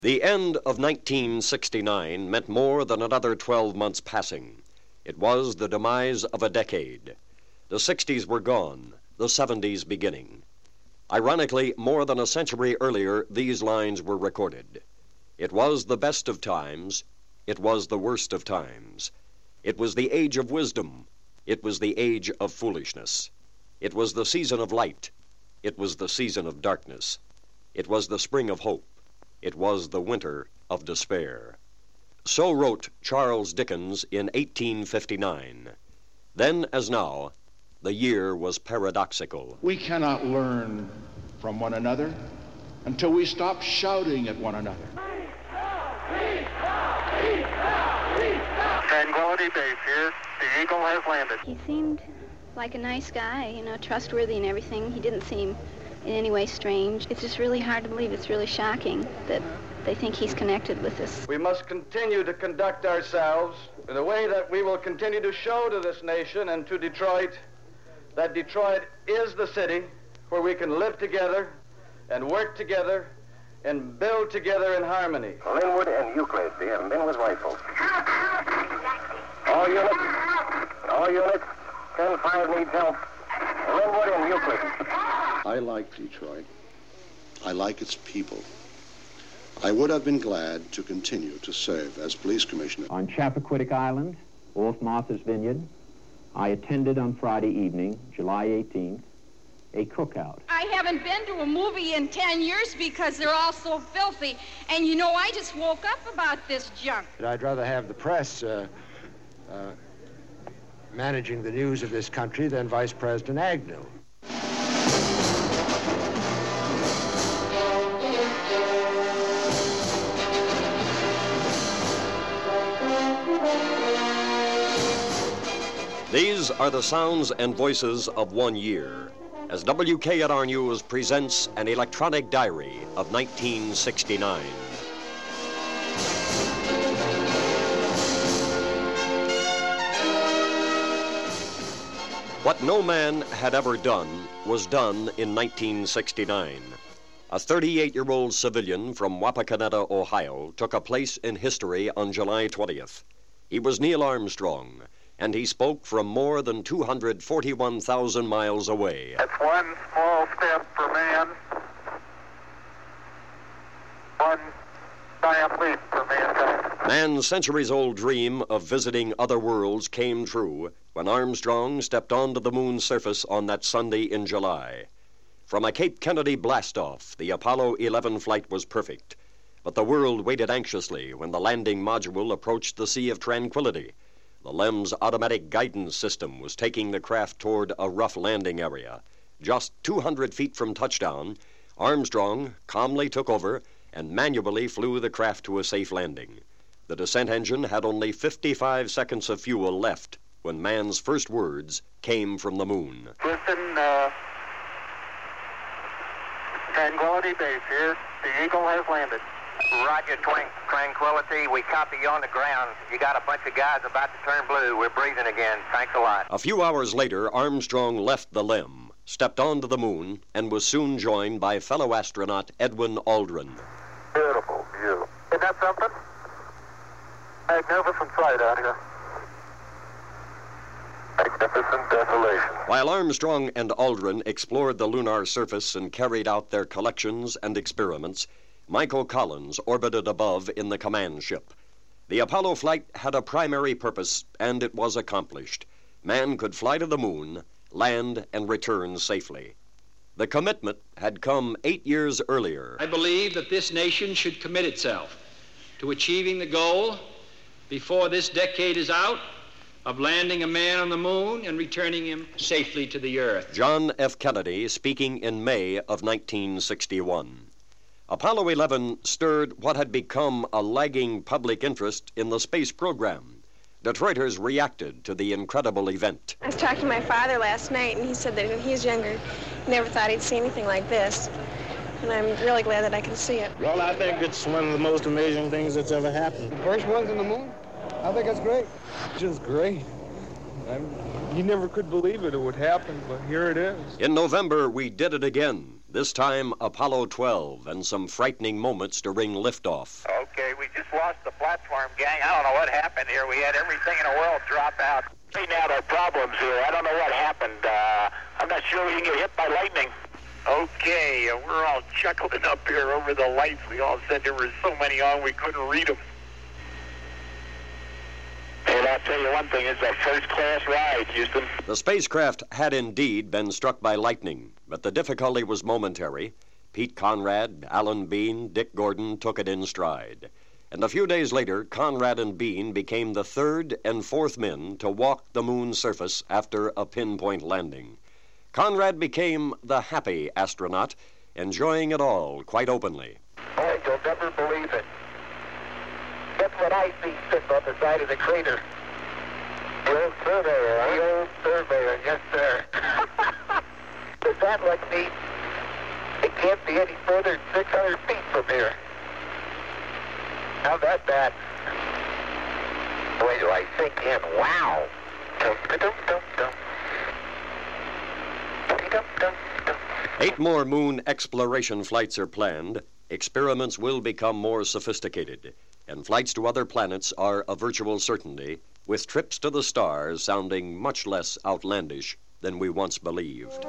The end of 1969 meant more than another 12 months passing. It was the demise of a decade. The 60s were gone, the 70s beginning. Ironically, more than a century earlier, these lines were recorded. It was the best of times. It was the worst of times. It was the age of wisdom. It was the age of foolishness. It was the season of light. It was the season of darkness. It was the spring of hope. It was the winter of despair. So wrote Charles Dickens in 1859. Then, as now, the year was paradoxical. We cannot learn from one another until we stop shouting at one another. Tranquility Base here. The Eagle has landed. He seemed like a nice guy, trustworthy and everything. He didn't seem in any way strange. It's just really hard to believe. It's really shocking that they think he's connected with this. We must continue to conduct ourselves in a way that we will continue to show to this nation and to Detroit that Detroit is the city where we can live together and work together and build together in harmony. Linwood and Euclid, the men with rifles. All units, 10-5 needs help. Linwood and Euclid. I like Detroit. I like its people. I would have been glad to continue to serve as police commissioner. On Chappaquiddick Island, off Martha's Vineyard, I attended on Friday evening, July 18th, a cookout. I haven't been to a movie in 10 years because they're all so filthy. And I just woke up about this junk. I'd rather have the press managing the news of this country than Vice President Agnew. These are the sounds and voices of one year, as WKNR News presents an electronic diary of 1969. What no man had ever done was done in 1969. A 38-year-old civilian from Wapakoneta, Ohio, took a place in history on July 20th. He was Neil Armstrong, and he spoke from more than 241,000 miles away. That's one small step for man, one giant leap for mankind. Man's centuries-old dream of visiting other worlds came true when Armstrong stepped onto the moon's surface on that Sunday in July. From a Cape Kennedy blastoff, the Apollo 11 flight was perfect, but the world waited anxiously when the landing module approached the Sea of Tranquility. The LEM's automatic guidance system was taking the craft toward a rough landing area. Just 200 feet from touchdown, Armstrong calmly took over and manually flew the craft to a safe landing. The descent engine had only 55 seconds of fuel left when man's first words came from the moon. Houston, Tranquility Base here. The Eagle has landed. Roger, Tranquility. We copy you on the ground. You got a bunch of guys about to turn blue. We're breathing again. Thanks a lot. A few hours later, Armstrong left the LEM, stepped onto the moon, and was soon joined by fellow astronaut Edwin Aldrin. Beautiful view. Isn't that something? Magnificent sight out here. Magnificent desolation. While Armstrong and Aldrin explored the lunar surface and carried out their collections and experiments, Michael Collins orbited above in the command ship. The Apollo flight had a primary purpose, and it was accomplished. Man could fly to the moon, land, and return safely. The commitment had come 8 years earlier. I believe that this nation should commit itself to achieving the goal, before this decade is out, of landing a man on the moon and returning him safely to the Earth. John F. Kennedy speaking in May of 1961. Apollo 11 stirred what had become a lagging public interest in the space program. Detroiters reacted to the incredible event. I was talking to my father last night, and he said that when he was younger, he never thought he'd see anything like this. And I'm really glad that I can see it. Well, I think it's one of the most amazing things that's ever happened. The first one's on the moon? I think it's great. Just great. You never could believe it would happen, but here it is. In November, we did it again. This time, Apollo 12 and some frightening moments during liftoff. Okay, we just lost the platform, gang. I don't know what happened here. We had everything in the world drop out. Straighten out our problems here. I don't know what happened. I'm not sure we can get hit by lightning. Okay, we're all chuckling up here over the lights. We all said there were so many on we couldn't read them. And I'll tell you one thing, it's a first-class ride, Houston. The spacecraft had indeed been struck by lightning, but the difficulty was momentary. Pete Conrad, Alan Bean, Dick Gordon took it in stride. And a few days later, Conrad and Bean became the third and fourth men to walk the moon's surface after a pinpoint landing. Conrad became the happy astronaut, enjoying it all quite openly. Boy, you'll never believe it. That's what I see sitting on the side of the crater. The old surveyor, huh? The old surveyor, yes, sir. Does that look neat? It can't be any further than 600 feet from here. How about that? Wait till I sink in. Wow. Dum-da-dum-dum-dum. Dum-dum-dum-dum. 8 more moon exploration flights are planned. Experiments will become more sophisticated, and flights to other planets are a virtual certainty, with trips to the stars sounding much less outlandish than we once believed.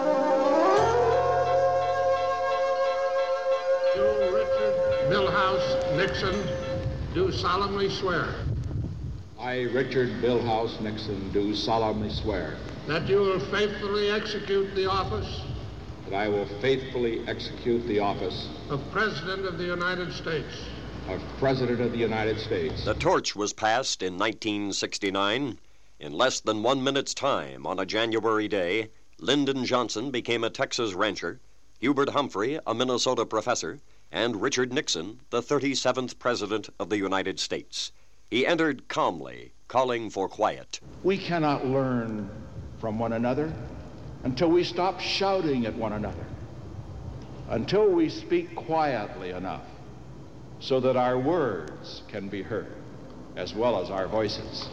You, Richard Milhouse Nixon, do solemnly swear. I, Richard Milhouse Nixon, do solemnly swear that you will faithfully execute the office that I will faithfully execute the office of President of the United States. Of President of the United States. The torch was passed in 1969. In less than 1 minute's time, on a January day, Lyndon Johnson became a Texas rancher, Hubert Humphrey a Minnesota professor, and Richard Nixon the 37th President of the United States. He entered calmly, calling for quiet. We cannot learn from one another until we stop shouting at one another, until we speak quietly enough so that our words can be heard, as well as our voices.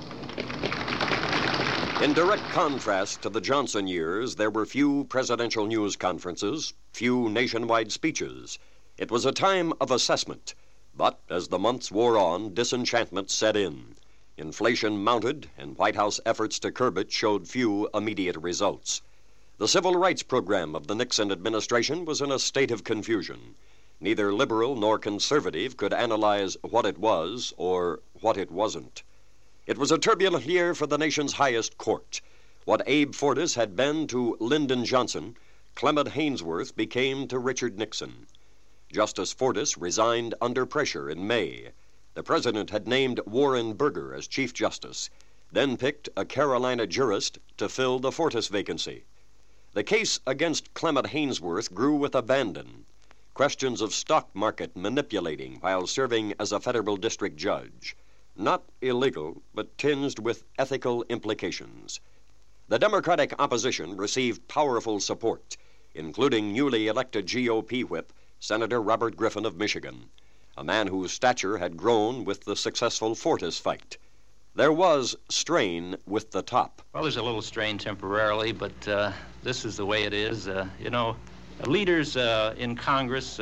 In direct contrast to the Johnson years, there were few presidential news conferences, few nationwide speeches. It was a time of assessment, but as the months wore on, disenchantment set in. Inflation mounted, and White House efforts to curb it showed few immediate results. The civil rights program of the Nixon administration was in a state of confusion. Neither liberal nor conservative could analyze what it was or what it wasn't. It was a turbulent year for the nation's highest court. What Abe Fortas had been to Lyndon Johnson, Clement Haynsworth became to Richard Nixon. Justice Fortas resigned under pressure in May. The president had named Warren Burger as Chief Justice, then picked a Carolina jurist to fill the Fortas vacancy. The case against Clement Haynsworth grew with abandon. Questions of stock market manipulating while serving as a federal district judge. Not illegal, but tinged with ethical implications. The Democratic opposition received powerful support, including newly elected GOP whip Senator Robert Griffin of Michigan, a man whose stature had grown with the successful Fortas fight. There was strain with the top. Well, there's a little strain temporarily, but this is the way it is. Leaders in Congress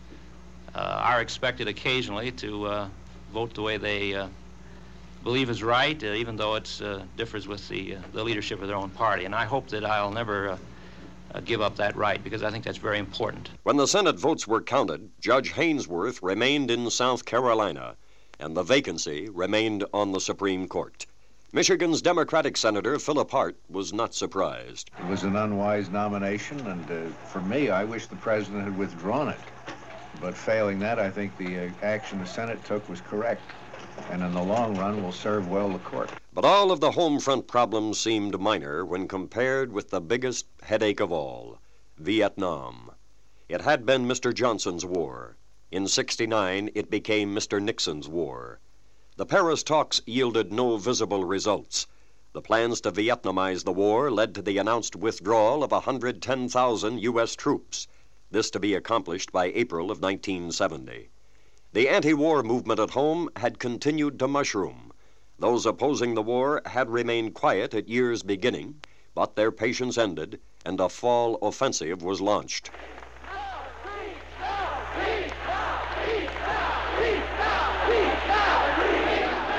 are expected occasionally to vote the way they believe is right, even though it differs with the leadership of their own party. And I hope that I'll never give up that right, because I think that's very important. When the Senate votes were counted, Judge Haynsworth remained in South Carolina, and the vacancy remained on the Supreme Court. Michigan's Democratic Senator Philip Hart was not surprised. It was an unwise nomination, and for me, I wish the president had withdrawn it. But failing that, I think the action the Senate took was correct, and in the long run will serve well the court. But all of the home front problems seemed minor when compared with the biggest headache of all, Vietnam. It had been Mr. Johnson's war. In '69, it became Mr. Nixon's war. The Paris talks yielded no visible results. The plans to Vietnamize the war led to the announced withdrawal of 110,000 U.S. troops, this to be accomplished by April of 1970. The anti-war movement at home had continued to mushroom. Those opposing the war had remained quiet at year's beginning, but their patience ended, and a fall offensive was launched.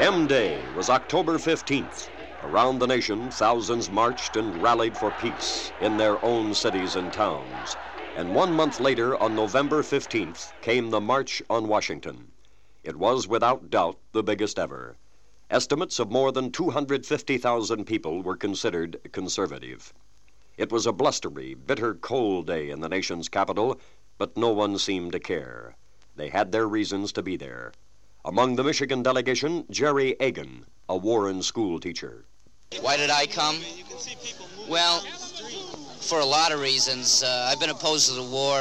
M-Day was October 15th. Around the nation, thousands marched and rallied for peace in their own cities and towns. And 1 month later, on November 15th, came the March on Washington. It was, without doubt, the biggest ever. Estimates of more than 250,000 people were considered conservative. It was a blustery, bitter, cold day in the nation's capital, but no one seemed to care. They had their reasons to be there. Among the Michigan delegation, Jerry Agan, a Warren school teacher. Why did I come? Well, for a lot of reasons. I've been opposed to the war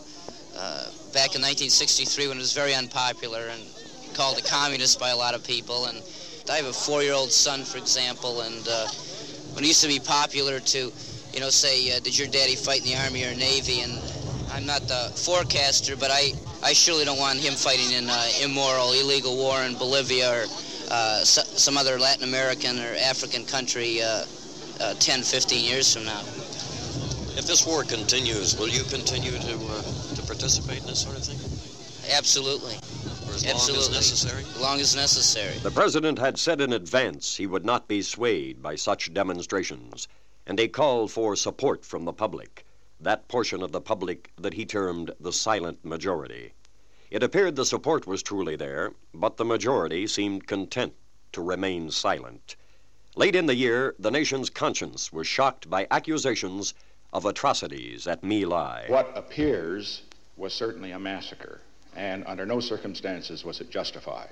back in 1963 when it was very unpopular and called a communist by a lot of people. And I have a 4-year-old son, for example, and when it used to be popular to, say, did your daddy fight in the Army or Navy? And I'm not the forecaster, but I surely don't want him fighting in immoral, illegal war in Bolivia or some other Latin American or African country 10, 15 years from now. If this war continues, will you continue to participate in this sort of thing? Absolutely. For as long as necessary? As long as necessary. The president had said in advance he would not be swayed by such demonstrations, and he called for support from the public, that portion of the public that he termed the silent majority. It appeared the support was truly there, but the majority seemed content to remain silent. Late in the year, the nation's conscience was shocked by accusations of atrocities at My Lai. What appears was certainly a massacre, and under no circumstances was it justified.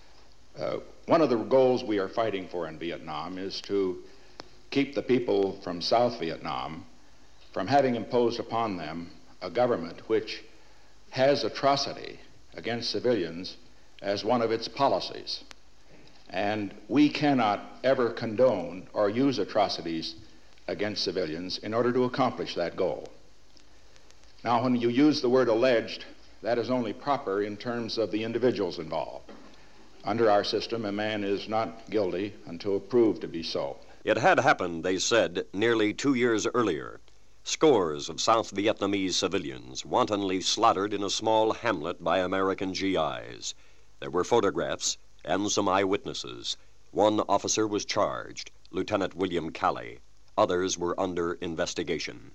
One of the goals we are fighting for in Vietnam is to keep the people from South Vietnam from having imposed upon them a government which has atrocity against civilians as one of its policies. And we cannot ever condone or use atrocities against civilians in order to accomplish that goal. Now, when you use the word alleged, that is only proper in terms of the individuals involved. Under our system, a man is not guilty until proved to be so. It had happened, they said, nearly 2 years earlier. Scores of South Vietnamese civilians wantonly slaughtered in a small hamlet by American GIs. There were photographs and some eyewitnesses. One officer was charged, Lieutenant William Calley. Others were under investigation.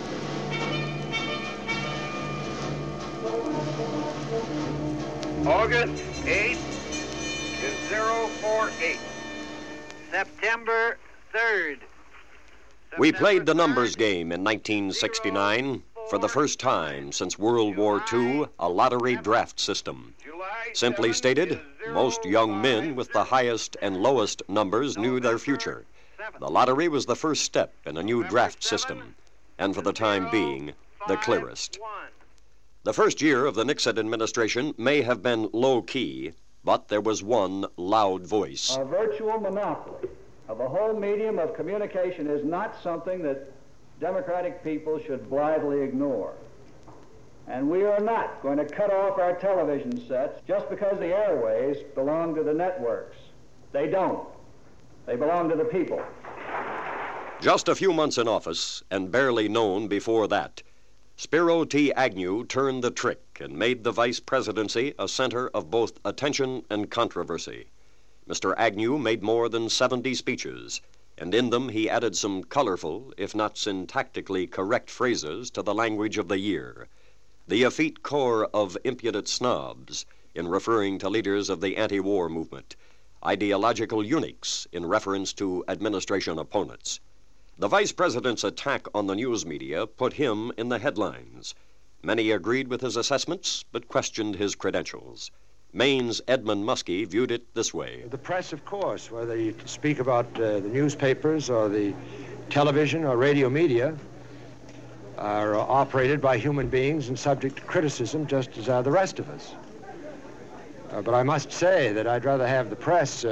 August 8th to 048. September 3rd. We played the numbers game in 1969. For the first time since World War II, a lottery draft system. Simply stated, most young men with the highest and lowest numbers knew their future. The lottery was the first step in a new draft system, and for the time being, the clearest. The first year of the Nixon administration may have been low-key, but there was one loud voice. A virtual monopoly of a whole medium of communication is not something that democratic people should blithely ignore. And we are not going to cut off our television sets just because the airways belong to the networks. They don't. They belong to the people. Just a few months in office, and barely known before that, Spiro T. Agnew turned the trick and made the vice presidency a center of both attention and controversy. Mr. Agnew made more than 70 speeches, and in them he added some colorful, if not syntactically correct phrases to the language of the year. The effete corps of impudent snobs in referring to leaders of the anti-war movement, ideological eunuchs in reference to administration opponents. The vice president's attack on the news media put him in the headlines. Many agreed with his assessments, but questioned his credentials. Maine's Edmund Muskie viewed it this way. The press, of course, whether you speak about the newspapers or the television or radio media, are operated by human beings and subject to criticism just as are the rest of us. But I must say that I'd rather have the press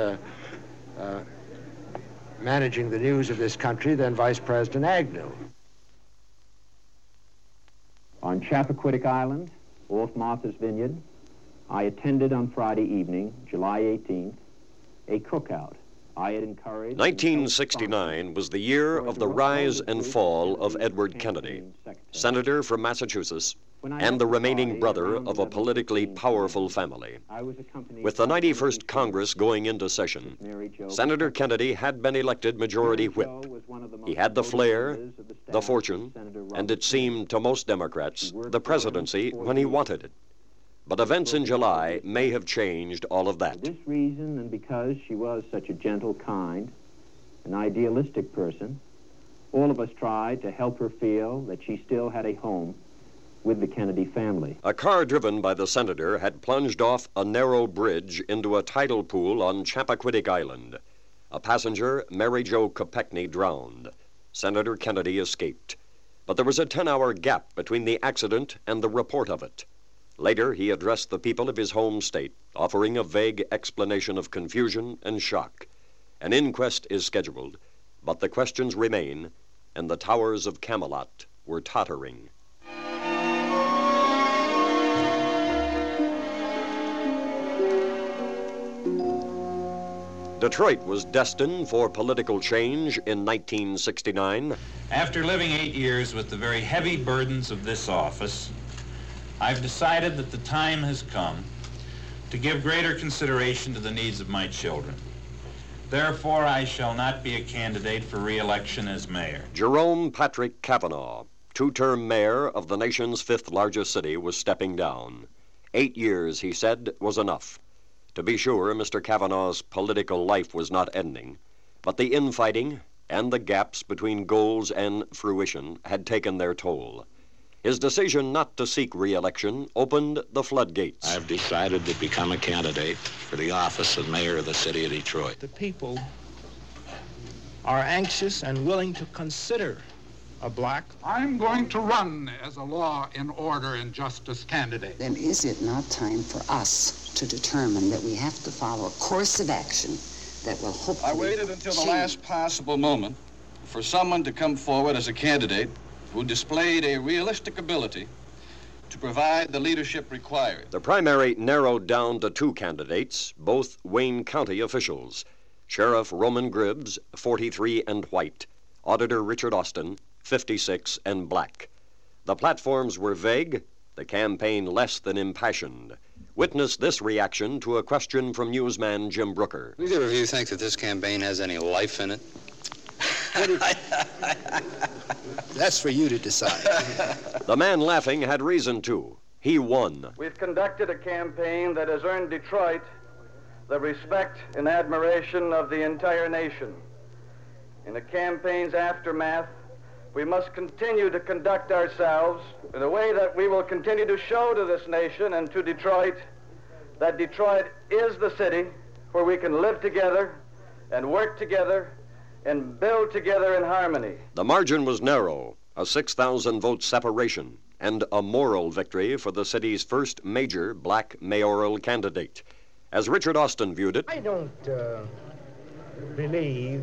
managing the news of this country than Vice President Agnew. On Chappaquiddick Island, off Martha's Vineyard, I attended on Friday evening, July 18th, a cookout. I had encouraged... 1969 was the year of the rise and fall of Edward Kennedy, senator from Massachusetts, and the remaining brother of a politically powerful family. With the 91st Congress going into session, Senator Kennedy had been elected Majority Whip. He had the flair, the fortune, and it seemed to most Democrats, the presidency when he wanted it. But events in July may have changed all of that. For this reason, and because she was such a gentle, kind, an idealistic person, all of us tried to help her feel that she still had a home with the Kennedy family. A car driven by the senator had plunged off a narrow bridge into a tidal pool on Chappaquiddick Island. A passenger, Mary Jo Kopechne, drowned. Senator Kennedy escaped. But there was a 10-hour gap between the accident and the report of it. Later, he addressed the people of his home state, offering a vague explanation of confusion and shock. An inquest is scheduled, but the questions remain, and the towers of Camelot were tottering. Detroit was destined for political change in 1969. After living 8 years with the very heavy burdens of this office, I've decided that the time has come to give greater consideration to the needs of my children. Therefore, I shall not be a candidate for re-election as mayor. Jerome Patrick Cavanaugh, two-term mayor of the nation's fifth largest city, was stepping down. 8 years, he said, was enough. To be sure, Mr. Cavanaugh's political life was not ending, but the infighting and the gaps between goals and fruition had taken their toll. His decision not to seek re-election opened the floodgates. I've decided to become a candidate for the office of mayor of the city of Detroit. The people are anxious and willing to consider a black. I'm going to run as a law and order and justice candidate. Then is it not time for us to determine that we have to follow a course of action that will hopefully I waited until the last possible moment for someone to come forward as a candidate who displayed a realistic ability to provide the leadership required. The primary narrowed down to two candidates, both Wayne County officials. Sheriff Roman Gribbs, 43 and white. Auditor Richard Austin, 56 and black. The platforms were vague, the campaign less than impassioned. Witness this reaction to a question from newsman Jim Brooker. Do either of you think that this campaign has any life in it? That's for you to decide. The man laughing had reason to. He won. We've conducted a campaign that has earned Detroit the respect and admiration of the entire nation. In the campaign's aftermath, we must continue to conduct ourselves in a way that we will continue to show to this nation and to Detroit that Detroit is the city where we can live together and work together and build together in harmony. The margin was narrow, a 6,000-vote separation, and a moral victory for the city's first major black mayoral candidate. As Richard Austin viewed it, I don't believe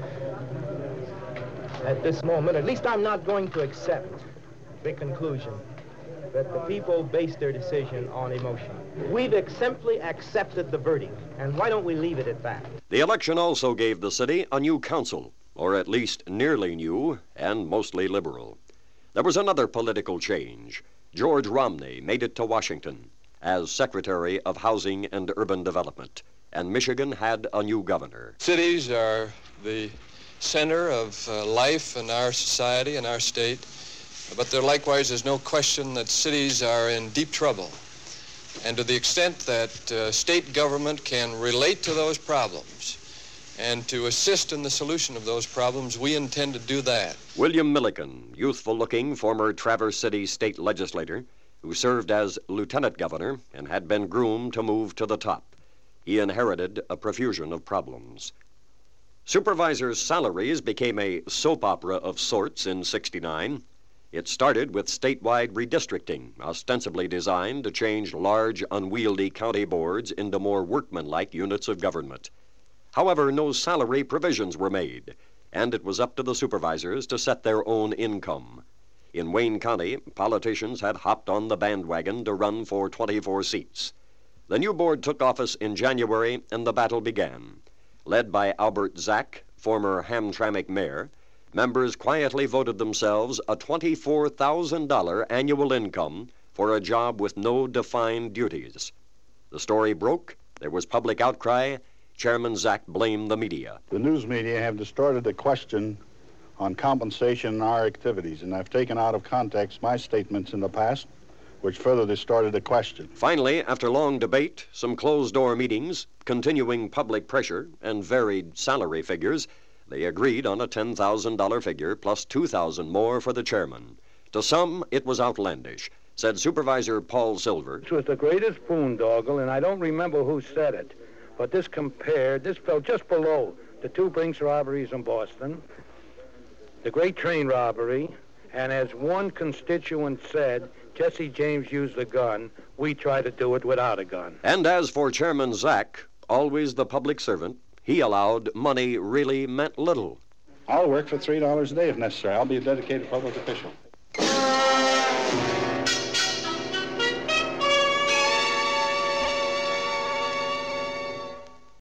at this moment, at least I'm not going to accept the conclusion that the people base their decision on emotion. We've simply accepted the verdict, and why don't we leave it at that? The election also gave the city a new council, or at least nearly new and mostly liberal. There was another political change. George Romney made it to Washington as Secretary of Housing and Urban Development, and Michigan had a new governor. Cities are the center of life in our society and our state, but there likewise is no question that cities are in deep trouble. And to the extent that state government can relate to those problems and to assist in the solution of those problems, we intend to do that. William Milliken, youthful-looking former Traverse City state legislator, who served as lieutenant governor and had been groomed to move to the top. He inherited a profusion of problems. Supervisors' salaries became a soap opera of sorts in '69. It started with statewide redistricting, ostensibly designed to change large, unwieldy county boards into more workmanlike units of government. However, no salary provisions were made, and it was up to the supervisors to set their own income. In Wayne County, politicians had hopped on the bandwagon to run for 24 seats. The new board took office in January, and the battle began. Led by Albert Zack, former Hamtramck mayor, members quietly voted themselves a $24,000 annual income for a job with no defined duties. The story broke, there was public outcry, Chairman Zack blamed the media. The news media have distorted the question on compensation in our activities, and I've taken out of context my statements in the past, which further distorted the question. Finally, after long debate, some closed-door meetings, continuing public pressure, and varied salary figures, they agreed on a $10,000 figure plus $2,000 more for the chairman. To some, it was outlandish, said Supervisor Paul Silver. This was the greatest boondoggle, and I don't remember who said it, but this fell just below the two Brinks robberies in Boston, the great train robbery, and as one constituent said, Jesse James used a gun, we try to do it without a gun. And as for Chairman Zack, always the public servant, he allowed money really meant little. I'll work for $3 a day if necessary. I'll be a dedicated public official.